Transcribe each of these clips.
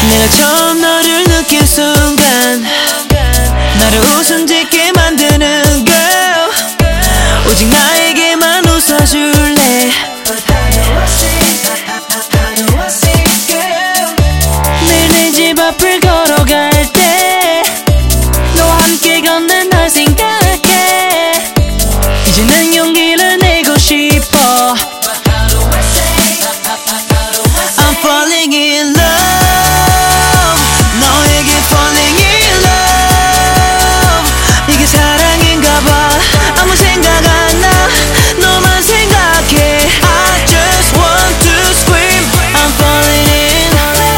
내가 처음 너를 느낀 순간 나를 웃음 짓게 만드는 girl 오직 나에게만 웃어줄래 매일 내 집 앞을 걸어갈 때 너와 함께 걷는 널 생각해 이제는 용기를 내고 싶어 I'm falling in love 너에게 falling in love 이게 사랑인가 봐 아무 생각 안 나 너만 생각해 I just want to scream I'm falling in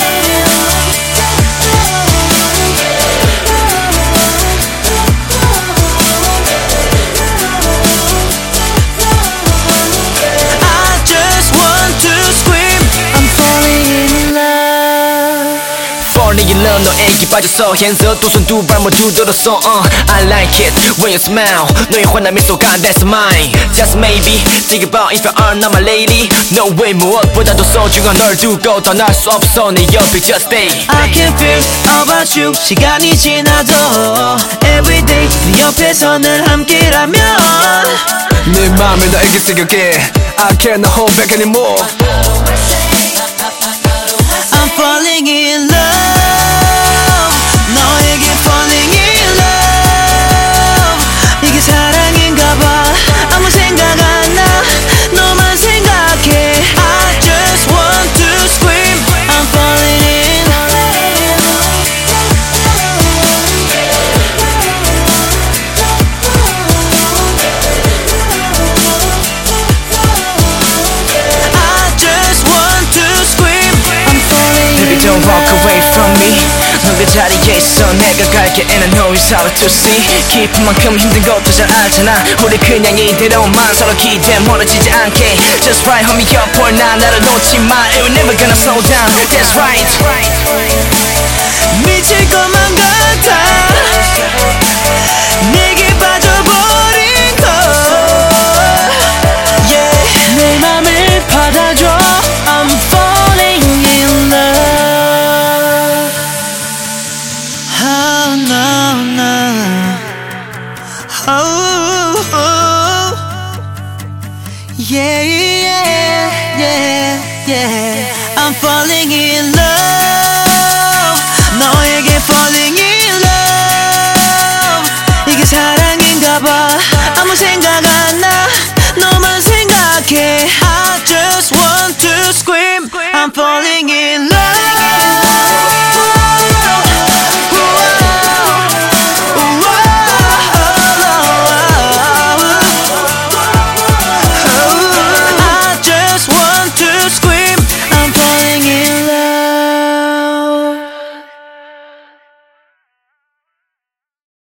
I just want to scream I'm falling in love Falling in love 너에게 빠졌어 Hands up 두 손 두 발 모두 들었어 I like it when you smile 너의 환한 미소가 that's mine Just maybe think about if you are not my lady No way 무엇보다도 소중한 널 두고 떠날 수 없어 내 옆에 just stay I can feel about you 시간이 지나도 Everyday 네 옆에서 늘 함께라면 내 맘을 너에게 새겨게 I cannot hold back anymore I'm falling in love 너에게 falling in love 이게 사랑인가 봐 아무 생각 안 나 너만 생각해 I just want to scream I'm falling in I just want to scream I'm falling Baby in don't walk love away from me 너 그 자리에 있어 내가 갈게 and I know it's hard to see 깊은 만큼 힘든 것도 잘 알잖아 우리 그냥 이대로만 서로 기대 멀어지지 않게 Just right hold me up for now 나를 놓지 마 It will never gonna slow down That's right 미칠 것만 같아 내게 빠져버린 걸 yeah. 내 맘을 받아줘 I'm falling in love Oh no no Oh, oh. Yeah yeah yeah yeah I'm falling in